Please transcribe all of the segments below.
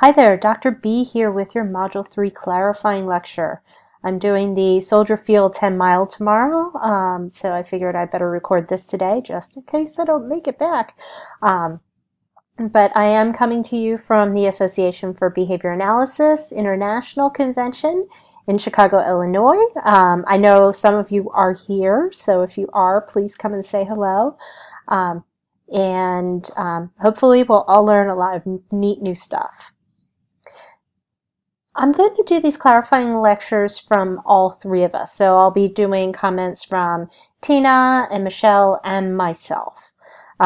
Hi there, Dr. B here with your Module 3 clarifying lecture. I'm doing the Soldier Field 10 mile tomorrow, so I figured I better record this today just in case I don't make it back. But I am coming to you from the Association for Behavior Analysis International Convention in Chicago, Illinois. I know some of you are here, so if you are, please come and say hello. Hopefully we'll all learn a lot of neat new stuff. I'm going to do these clarifying lectures from all three of us. So I'll be doing comments from Tina and Michelle and myself.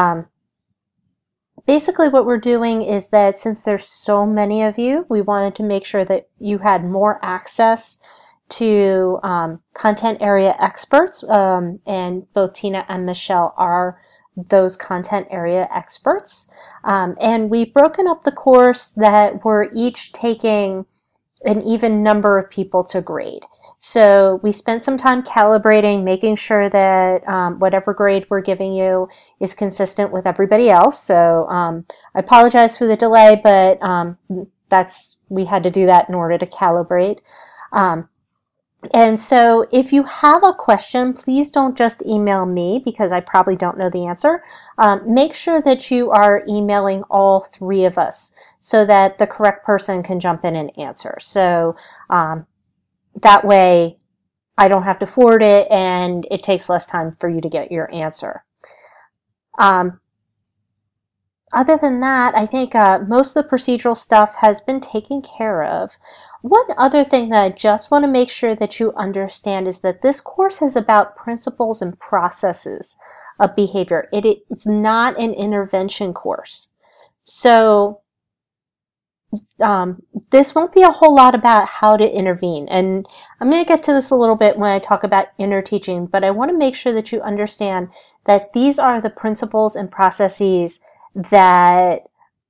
Basically what we're doing is that since there's so many of you, we wanted to make sure that you had more access to content area experts, and both Tina and Michelle are those content area experts. And we've broken up the course that we're each taking an even number of people to grade. So we spent some time calibrating, making sure that whatever grade we're giving you is consistent with everybody else. So I apologize for the delay, but we had to do that in order to calibrate. And so if you have a question, please don't just email me because I probably don't know the answer. Make sure that you are emailing all three of us so that the correct person can jump in and answer. So that way I don't have to forward it and it takes less time for you to get your answer. Other than that, I think most of the procedural stuff has been taken care of. One other thing that I just want to make sure that you understand is that this course is about principles and processes of behavior. It's not an intervention course. So this won't be a whole lot about how to intervene. And I'm going to get to this a little bit when I talk about inner teaching, but I want to make sure that you understand that these are the principles and processes that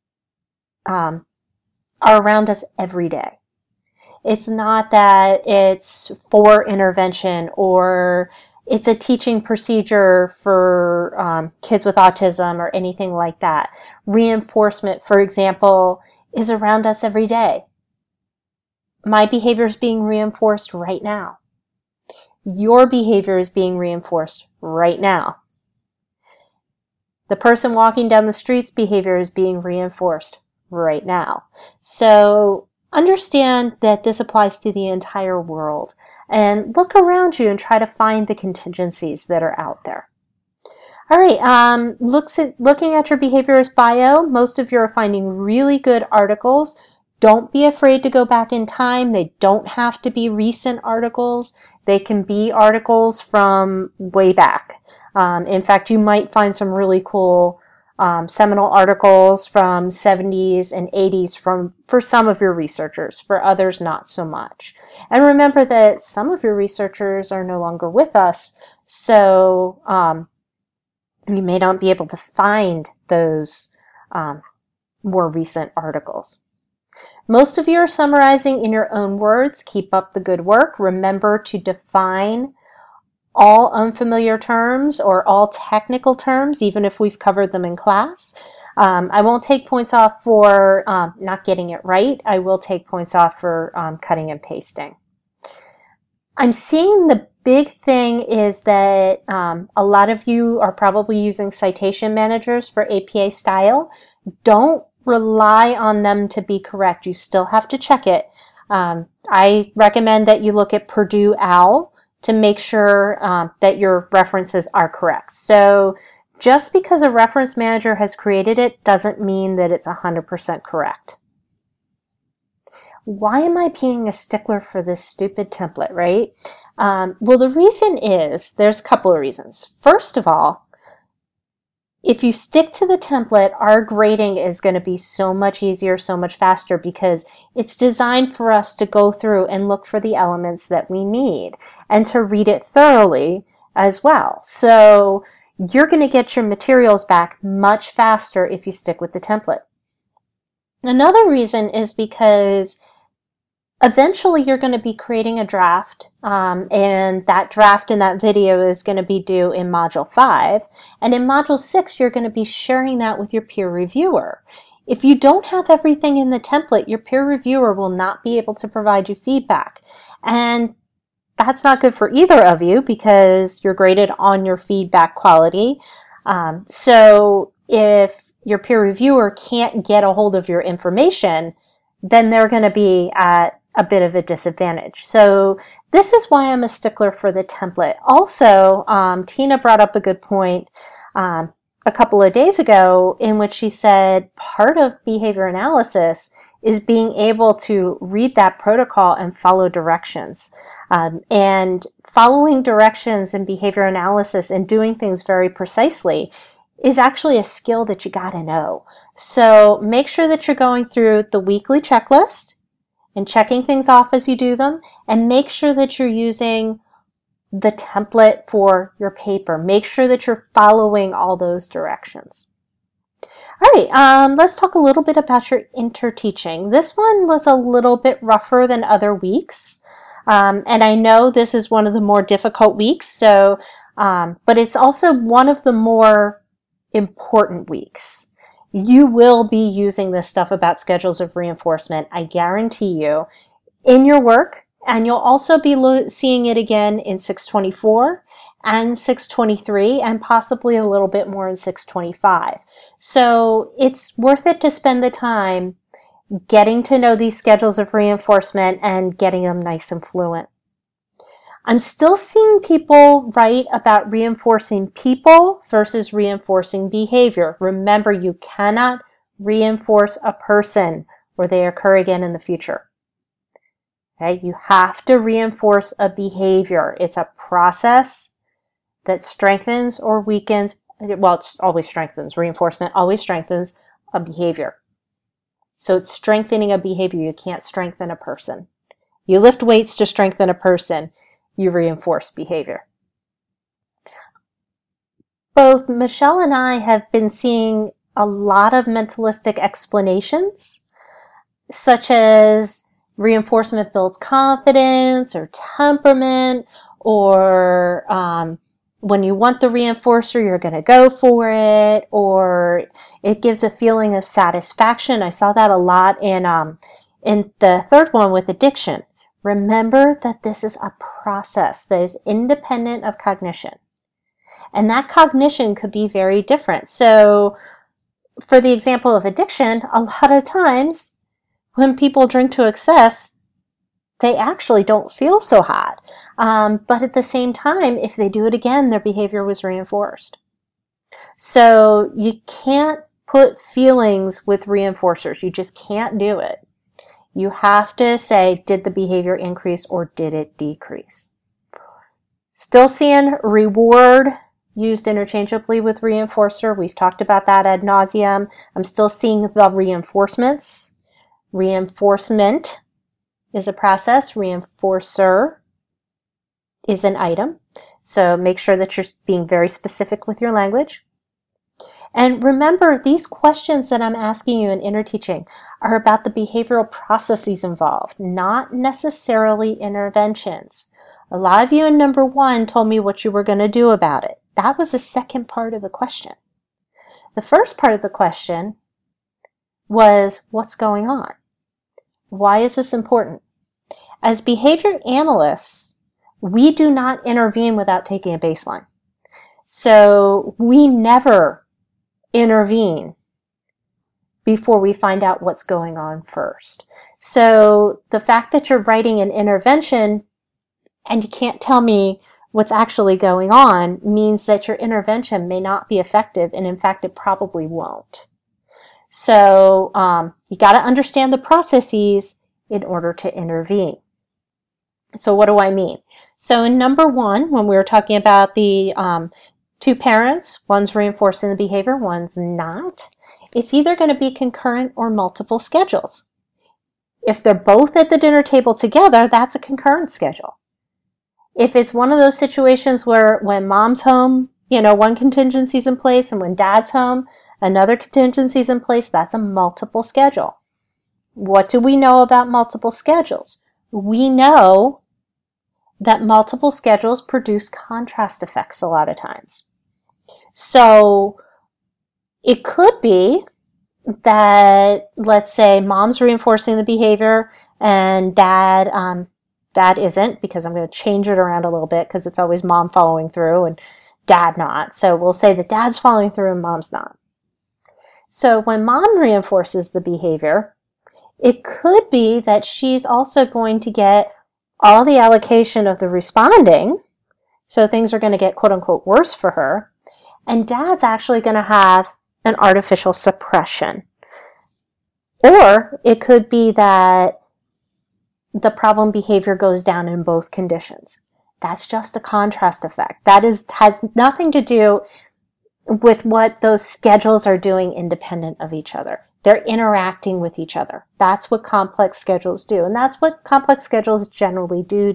are around us every day. It's not that it's for intervention or it's a teaching procedure for kids with autism or anything like that. Reinforcement, for example, is around us every day. My behavior is being reinforced right now. Your behavior is being reinforced right now. The person walking down the street's behavior is being reinforced right now. So understand that this applies to the entire world and look around you and try to find the contingencies that are out there. All right, looking at your behaviorist bio, most of you are finding really good articles. Don't be afraid to go back in time. They don't have to be recent articles. They can be articles from way back. In fact, you might find some really cool seminal articles from 70s and 80s for some of your researchers, for others not so much. And remember that some of your researchers are no longer with us, so you may not be able to find those more recent articles. Most of you are summarizing in your own words. Keep up the good work. Remember to define all unfamiliar terms or all technical terms, even if we've covered them in class. I won't take points off for not getting it right. I will take points off for cutting and pasting. I'm seeing the big thing is that a lot of you are probably using citation managers for APA style. Don't rely on them to be correct. You still have to check it. I recommend that you look at Purdue OWL to make sure that your references are correct. So just because a reference manager has created it doesn't mean that it's 100% correct. Why am I being a stickler for this stupid template, right? Well, the reason is, there's a couple of reasons. First of all, if you stick to the template, our grading is going to be so much easier, so much faster, because it's designed for us to go through and look for the elements that we need and to read it thoroughly as well. So you're going to get your materials back much faster if you stick with the template. Another reason is because eventually you're going to be creating a draft, and that draft in that video is going to be due in Module 5. And in Module 6, you're going to be sharing that with your peer reviewer. If you don't have everything in the template, your peer reviewer will not be able to provide you feedback. And that's not good for either of you because you're graded on your feedback quality. So if your peer reviewer can't get a hold of your information, then they're going to be at a bit of a disadvantage. So this is why I'm a stickler for the template. Also, Tina brought up a good point a couple of days ago in which she said part of behavior analysis is being able to read that protocol and follow directions. And following directions in behavior analysis and doing things very precisely is actually a skill that you got to know. So make sure that you're going through the weekly checklist and checking things off as you do them, and make sure that you're using the template for your paper. Make sure that you're following all those directions. All right, let's talk a little bit about your interteaching. This one was a little bit rougher than other weeks. And I know this is one of the more difficult weeks, so, but it's also one of the more important weeks. You will be using this stuff about schedules of reinforcement, I guarantee you, in your work, and you'll also be seeing it again in 624 and 623, and possibly a little bit more in 625. So it's worth it to spend the time getting to know these schedules of reinforcement and getting them nice and fluent. I'm still seeing people write about reinforcing people versus reinforcing behavior. Remember, you cannot reinforce a person or they occur again in the future. Okay? You have to reinforce a behavior. It's a process that strengthens or weakens. Well, it's always strengthens. Reinforcement always strengthens a behavior. So it's strengthening a behavior. You can't strengthen a person. You lift weights to strengthen a person. You reinforce behavior. Both Michelle and I have been seeing a lot of mentalistic explanations, such as reinforcement builds confidence or temperament, or when you want the reinforcer, you're going to go for it, or it gives a feeling of satisfaction. I saw that a lot in the third one with addiction. Remember that this is a process that is independent of cognition. And that cognition could be very different. So for the example of addiction, a lot of times when people drink to excess, they actually don't feel so hot. But at the same time, if they do it again, their behavior was reinforced. So you can't put feelings with reinforcers. You just can't do it. You have to say, did the behavior increase or did it decrease? Still seeing reward used interchangeably with reinforcer. We've talked about that ad nauseum. I'm still seeing the reinforcements. Reinforcement is a process. Reinforcer is an item. So make sure that you're being very specific with your language. And remember, these questions that I'm asking you in interteaching are about the behavioral processes involved, not necessarily interventions. A lot of you in number 1 told me what you were going to do about it. That was the second part of the question. The first part of the question was, what's going on? Why is this important? As behavior analysts, we do not intervene without taking a baseline. So we never intervene before we find out what's going on first. So the fact that you're writing an intervention and you can't tell me what's actually going on means that your intervention may not be effective, and in fact it probably won't. So you got to understand the processes in order to intervene. So what do I mean? So in number 1, when we were talking about the 2 parents, one's reinforcing the behavior, one's not, it's either going to be concurrent or multiple schedules. If they're both at the dinner table together, that's a concurrent schedule. If it's one of those situations where when mom's home, one contingency's in place, and when dad's home, another contingency's in place, that's a multiple schedule. What do we know about multiple schedules? We know that multiple schedules produce contrast effects a lot of times. So it could be that, let's say, mom's reinforcing the behavior and dad isn't, because I'm going to change it around a little bit because it's always mom following through and dad not. So we'll say that dad's following through and mom's not. So when mom reinforces the behavior, it could be that she's also going to get all the allocation of the responding, so things are going to get quote unquote worse for her, and dad's actually going to have an artificial suppression. Or it could be that the problem behavior goes down in both conditions. That's just a contrast effect. That has nothing to do with what those schedules are doing independent of each other. They're interacting with each other. That's what complex schedules do, and that's what complex schedules generally do.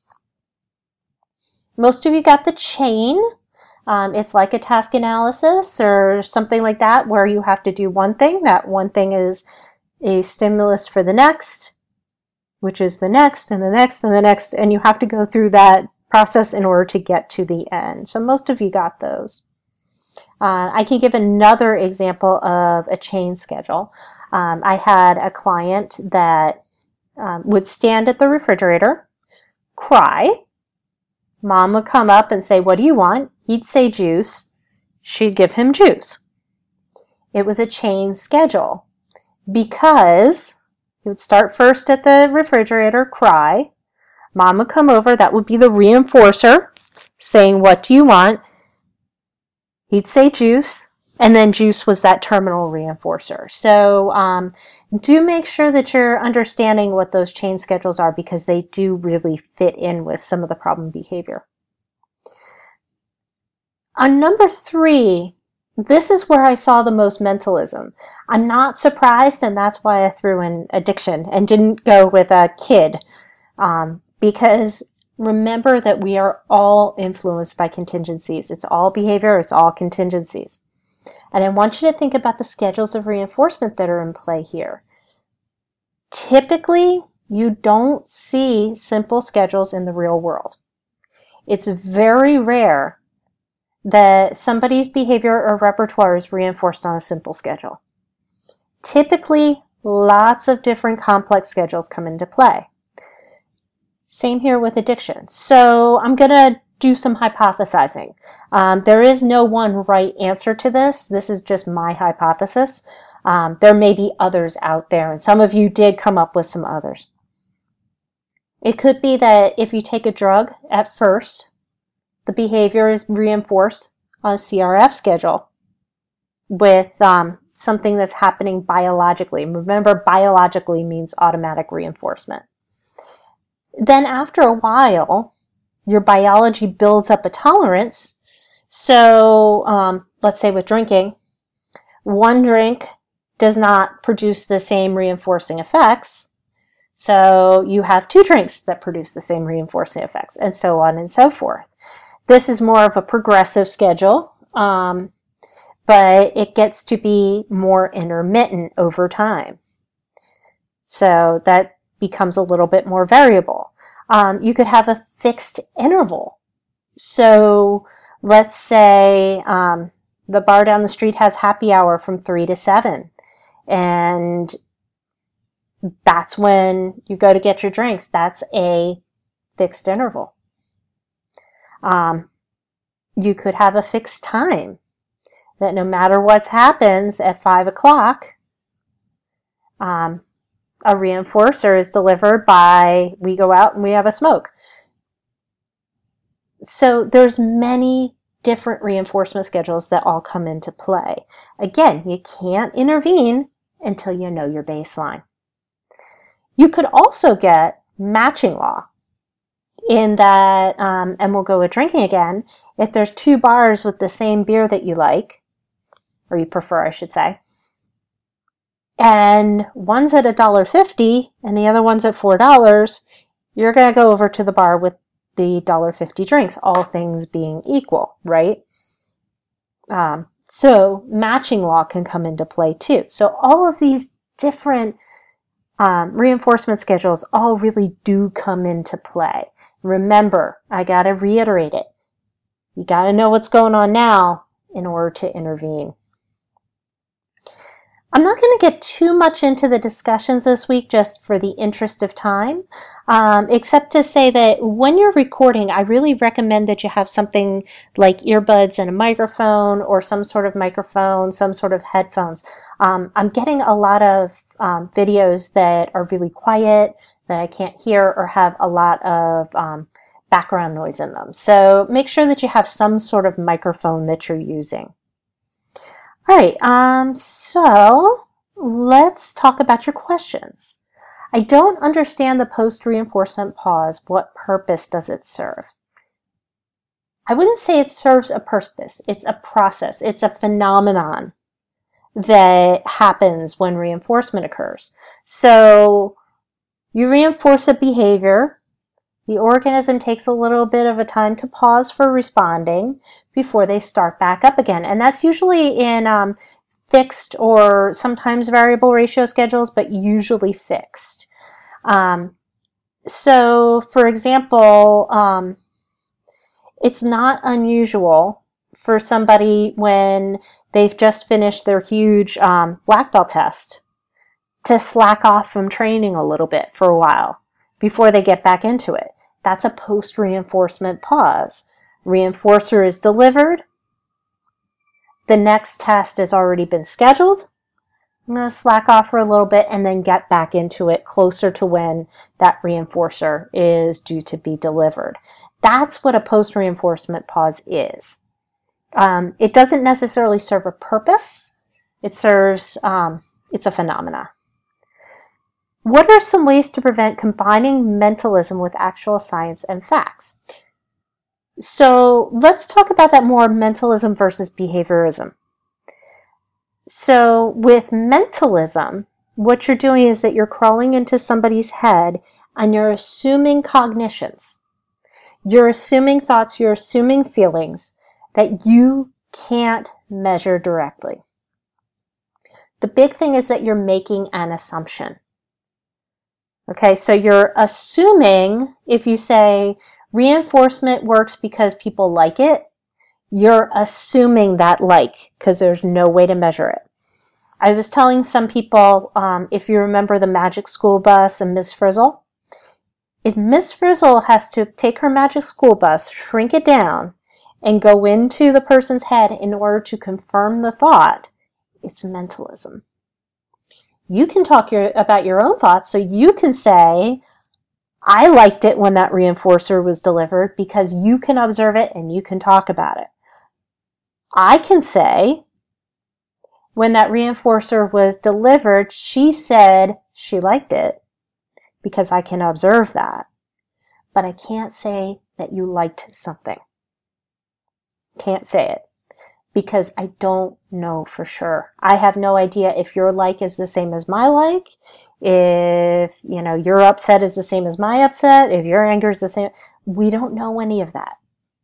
Most of you got the chain. It's like a task analysis or something like that, where you have to do one thing. That one thing is a stimulus for the next, which is the next and the next and the next, and you have to go through that process in order to get to the end. So most of you got those. I can give another example of a chain schedule. I had a client that would stand at the refrigerator, cry. Mom would come up and say, "What do you want?" He'd say juice. She'd give him juice. It was a chain schedule because he would start first at the refrigerator, cry. Mom would come over. That would be the reinforcer saying, "What do you want?" He'd say juice, and then juice was that terminal reinforcer. So do make sure that you're understanding what those chain schedules are, because they do really fit in with some of the problem behavior. On number 3, this is where I saw the most mentalism. I'm not surprised, and that's why I threw in addiction and didn't go with a kid, because remember that we are all influenced by contingencies. It's all behavior, it's all contingencies. And I want you to think about the schedules of reinforcement that are in play here. Typically, you don't see simple schedules in the real world. It's very rare that somebody's behavior or repertoire is reinforced on a simple schedule. Typically, lots of different complex schedules come into play. Same here with addiction. So I'm going to do some hypothesizing. There is no one right answer to this. This is just my hypothesis. There may be others out there, and some of you did come up with some others. It could be that if you take a drug at first, the behavior is reinforced on a CRF schedule with something that's happening biologically. Remember, biologically means automatic reinforcement. Then after a while, your biology builds up a tolerance. So let's say with drinking, one drink does not produce the same reinforcing effects. So you have 2 drinks that produce the same reinforcing effects, and so on and so forth. This is more of a progressive schedule, but it gets to be more intermittent over time. So that becomes a little bit more variable. You could have a fixed interval. So let's say the bar down the street has happy hour from 3 to 7. And that's when you go to get your drinks. That's a fixed interval. You could have a fixed time that no matter what happens at 5 o'clock, a reinforcer is delivered by, we go out and we have a smoke. So there's many different reinforcement schedules that all come into play. Again, you can't intervene until you know your baseline. You could also get matching law in that, and we'll go with drinking again, if there's 2 bars with the same beer that you like, or you prefer, I should say, and one's at $1.50 and the other one's at $4, you're going to go over to the bar with the $1.50 drinks, all things being equal, right? So matching law can come into play too. So all of these different reinforcement schedules all really do come into play. Remember, I got to reiterate it. You got to know what's going on now in order to intervene. I'm not going to get too much into the discussions this week just for the interest of time, except to say that when you're recording, I really recommend that you have something like earbuds and a microphone or some sort of microphone, some sort of headphones. I'm getting a lot of videos that are really quiet, that I can't hear, or have a lot of background noise in them. So make sure that you have some sort of microphone that you're using. All right, so let's talk about your questions. I don't understand the post-reinforcement pause. What purpose does it serve? I wouldn't say it serves a purpose. It's a process. It's a phenomenon that happens when reinforcement occurs. So you reinforce a behavior. The organism takes a little bit of a time to pause for responding before they start back up again. And that's usually in fixed or sometimes variable ratio schedules, but usually fixed. So, for example, it's not unusual for somebody when they've just finished their huge black belt test to slack off from training a little bit for a while before they get back into it. That's a post-reinforcement pause. Reinforcer is delivered. The next test has already been scheduled. I'm going to slack off for a little bit and then get back into it closer to when that reinforcer is due to be delivered. That's what a post-reinforcement pause is. It doesn't necessarily serve a purpose. It serves, it's a phenomena. What are some ways to prevent combining mentalism with actual science and facts? So let's talk about that more, mentalism versus behaviorism. So with mentalism, what you're doing is that you're crawling into somebody's head and you're assuming cognitions. You're assuming thoughts, you're assuming feelings that you can't measure directly. The big thing is that you're making an assumption. Okay, so you're assuming, if you say reinforcement works because people like it, you're assuming that because there's no way to measure it. I was telling some people, if you remember the Magic School Bus and Miss Frizzle, if Miss Frizzle has to take her Magic School Bus, shrink it down, and go into the person's head in order to confirm the thought, it's mentalism. You can talk about your own thoughts, so you can say, I liked it when that reinforcer was delivered because you can observe it and you can talk about it. I can say, when that reinforcer was delivered, she said she liked it because I can observe that. But I can't say that you liked something. Can't say it because I don't know for sure. I have no idea if your like is the same as my like, if, your upset is the same as my upset, if your anger is the same. We don't know any of that.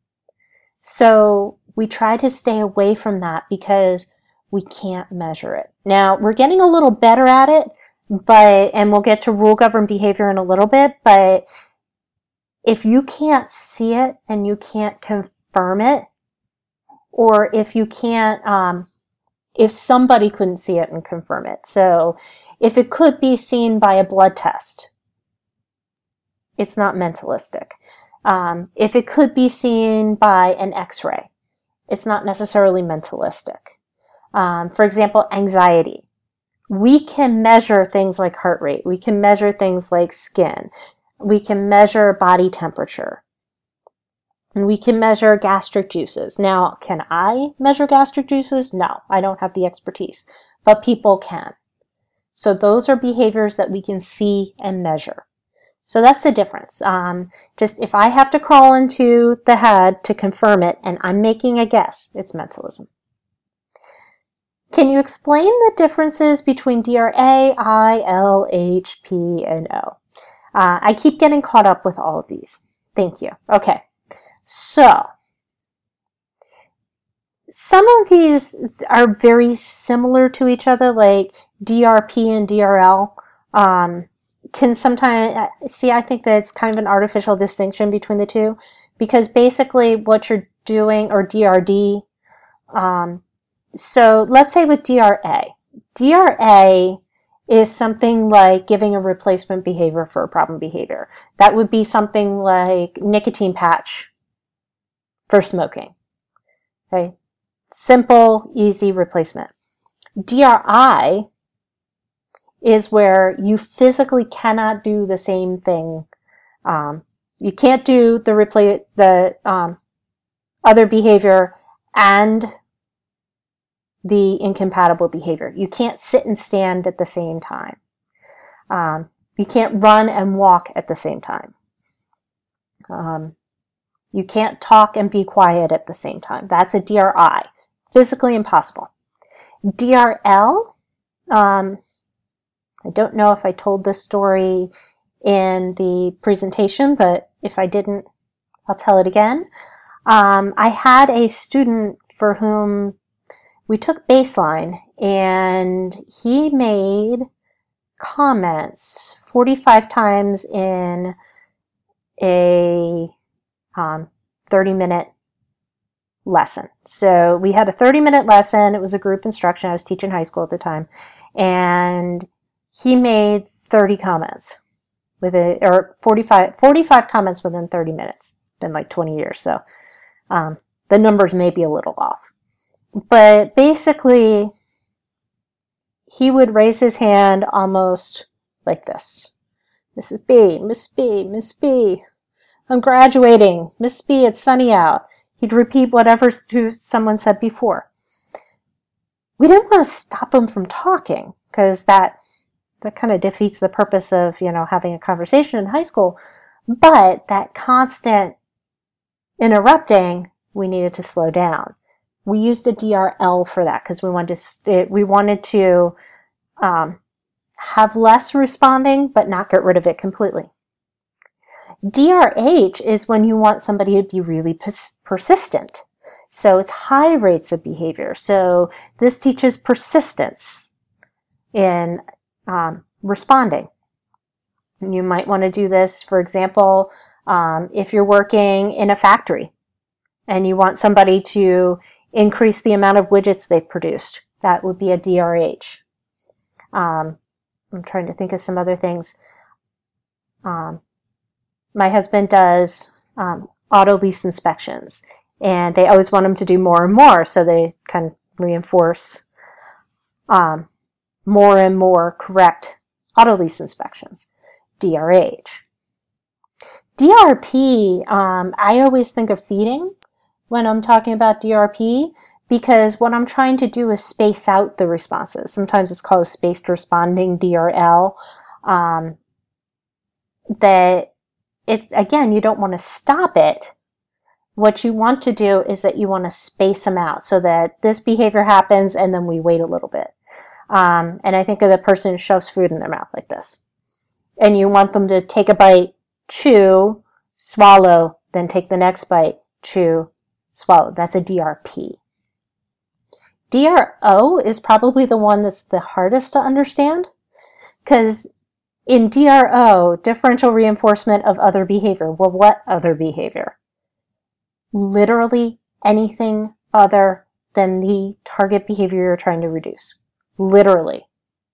So we try to stay away from that because we can't measure it. Now, we're getting a little better at it, and we'll get to rule-governed behavior in a little bit, but if you can't see it and you can't confirm it, or if you can't, if somebody couldn't see it and confirm it. So if it could be seen by a blood test, it's not mentalistic. If it could be seen by an x-ray, it's not necessarily mentalistic. For example, anxiety. We can measure things like heart rate. We can measure things like skin. We can measure body temperature. And we can measure gastric juices. Now, can I measure gastric juices? No, I don't have the expertise, but people can. So those are behaviors that we can see and measure. So that's the difference. Just if I have to crawl into the head to confirm it and I'm making a guess, it's mentalism. Can you explain the differences between DRA, I, L, H, P, and O? I keep getting caught up with all of these. Thank you. Okay. So, some of these are very similar to each other, like DRP and DRL. Can sometimes, I think that it's kind of an artificial distinction between the two, because basically what you're doing, or DRD, so let's say with DRA, DRA is something like giving a replacement behavior for a problem behavior. That would be something like nicotine patch for smoking. Okay? Simple, easy replacement. DRI is where you physically cannot do the same thing. You can't do the other behavior and the incompatible behavior. You can't sit and stand at the same time. You can't run and walk at the same time. You can't talk and be quiet at the same time. That's a DRI. Physically impossible. DRL, I don't know if I told this story in the presentation, but if I didn't, I'll tell it again. I had a student for whom we took baseline, and he made comments 45 times in a 30-minute lesson. So we had a 30-minute lesson. It was a group instruction. I was teaching high school at the time. And he made 30 comments or 45 comments within 30 minutes. Been like 20 years. So the numbers may be a little off. But basically, he would raise his hand almost like this. Mrs. B, Miss B, Miss B, I'm graduating. Miss B, it's sunny out. He'd repeat whatever someone said before. We didn't want to stop him from talking because that kind of defeats the purpose of, having a conversation in high school. But that constant interrupting, we needed to slow down. We used a DRL for that because we wanted to have less responding, but not get rid of it completely. DRH is when you want somebody to be really persistent. So it's high rates of behavior. So this teaches persistence in responding. You might want to do this, for example, if you're working in a factory and you want somebody to increase the amount of widgets they've produced. That would be a DRH. I'm trying to think of some other things. My husband does auto lease inspections, and they always want him to do more and more, so they kind of reinforce more and more correct auto lease inspections. DRH. DRP, I always think of feeding when I'm talking about DRP, because what I'm trying to do is space out the responses. Sometimes it's called spaced responding, DRL. That it's, again, you don't want to stop it. What you want to do is that you want to space them out so that this behavior happens and then we wait a little bit. And I think of the person who shoves food in their mouth like this. And you want them to take a bite, chew, swallow, then take the next bite, chew, swallow. That's a DRP. DRO is probably the one that's the hardest to understand, because in DRO, differential reinforcement of other behavior. Well, what other behavior? Literally anything other than the target behavior you're trying to reduce. Literally.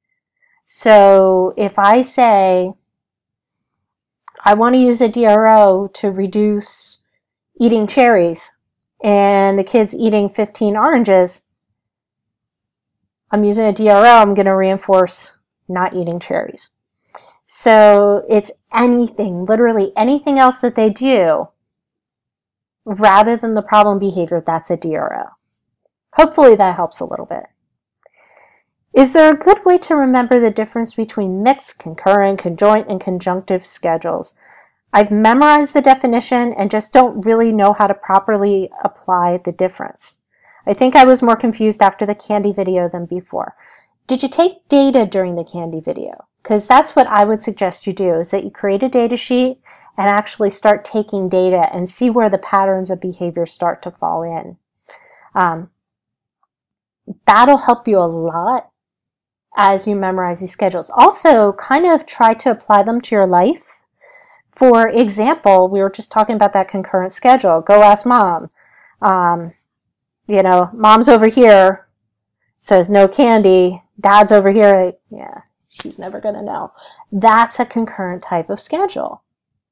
So if I say, I want to use a DRO to reduce eating cherries, and the kid's eating 15 oranges, I'm using a DRO, I'm going to reinforce not eating cherries. So it's anything, literally anything else that they do, rather than the problem behavior, that's a DRO. Hopefully that helps a little bit. Is there a good way to remember the difference between mixed, concurrent, conjoint, and conjunctive schedules? I've memorized the definition and just don't really know how to properly apply the difference. I think I was more confused after the candy video than before. Did you take data during the candy video? Because that's what I would suggest you do, is that you create a data sheet and actually start taking data and see where the patterns of behavior start to fall in. That'll help you a lot as you memorize these schedules. Also, kind of try to apply them to your life. For example, we were just talking about that concurrent schedule. Go ask mom. Mom's over here, says no candy, dad's over here, like, yeah, she's never going to know. That's a concurrent type of schedule.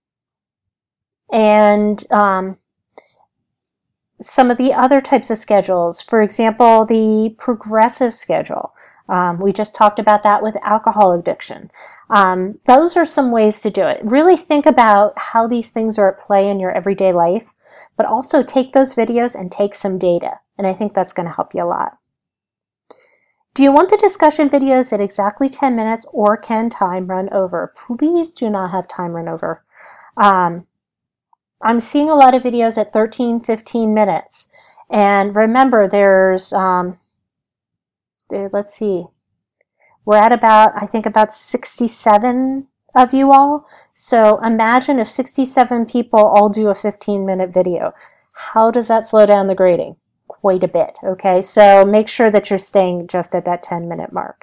And some of the other types of schedules, for example, the progressive schedule. We just talked about that with alcohol addiction. Those are some ways to do it. Really think about how these things are at play in your everyday life, but also take those videos and take some data. And I think that's going to help you a lot. Do you want the discussion videos at exactly 10 minutes or can time run over? Please do not have time run over. I'm seeing a lot of videos at 13, 15 minutes. And remember, there's, let's see, we're at about 67 of you all. So imagine if 67 people all do a 15-minute video. How does that slow down the grading? Quite a bit, okay? So make sure that you're staying just at that 10-minute mark.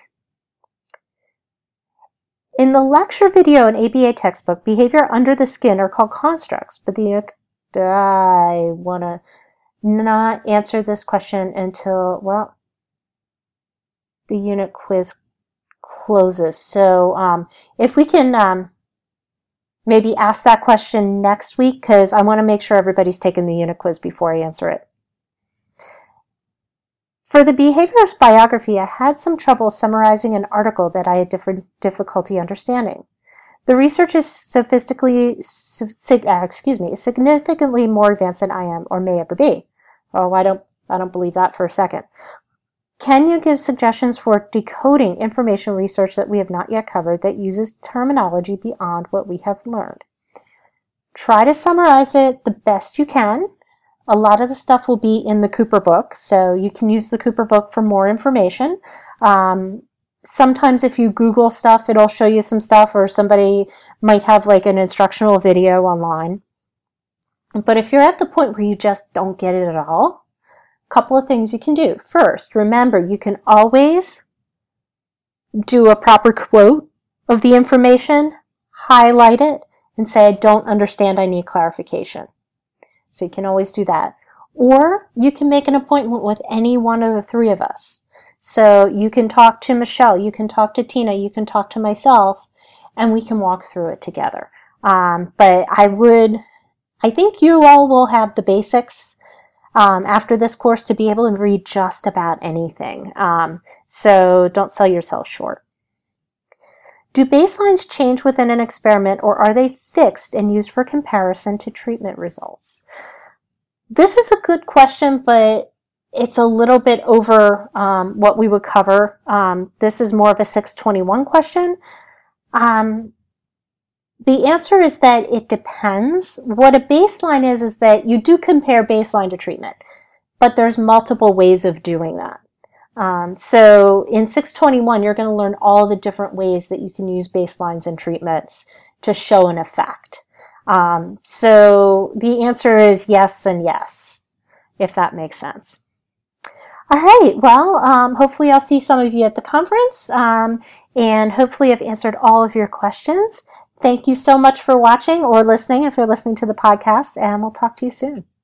In the lecture video and ABA textbook, behavior under the skin are called constructs, but I want to not answer this question until, well, the unit quiz closes. So if we can maybe ask that question next week, because I want to make sure everybody's taken the unit quiz before I answer it. For the behaviorist biography, I had some trouble summarizing an article that I had difficulty understanding. The research is significantly more advanced than I am or may ever be. Oh, I don't believe that for a second. Can you give suggestions for decoding information research that we have not yet covered that uses terminology beyond what we have learned? Try to summarize it the best you can. A lot of the stuff will be in the Cooper book, so you can use the Cooper book for more information. Sometimes if you Google stuff, it'll show you some stuff, or somebody might have like an instructional video online. But if you're at the point where you just don't get it at all, a couple of things you can do. First, remember, you can always do a proper quote of the information, highlight it, and say, I don't understand, I need clarification. So you can always do that. Or you can make an appointment with any one of the three of us. So you can talk to Michelle, you can talk to Tina, you can talk to myself, and we can walk through it together. But I think you all will have the basics after this course to be able to read just about anything. So don't sell yourself short. Do baselines change within an experiment, or are they fixed and used for comparison to treatment results? This is a good question, but it's a little bit over what we would cover. This is more of a 621 question. The answer is that it depends. What a baseline is that you do compare baseline to treatment, but there's multiple ways of doing that. So in 621, you're going to learn all the different ways that you can use baselines and treatments to show an effect. So the answer is yes and yes, if that makes sense. All right, well, hopefully I'll see some of you at the conference, and hopefully I've answered all of your questions. Thank you so much for watching or listening if you're listening to the podcast, and we'll talk to you soon.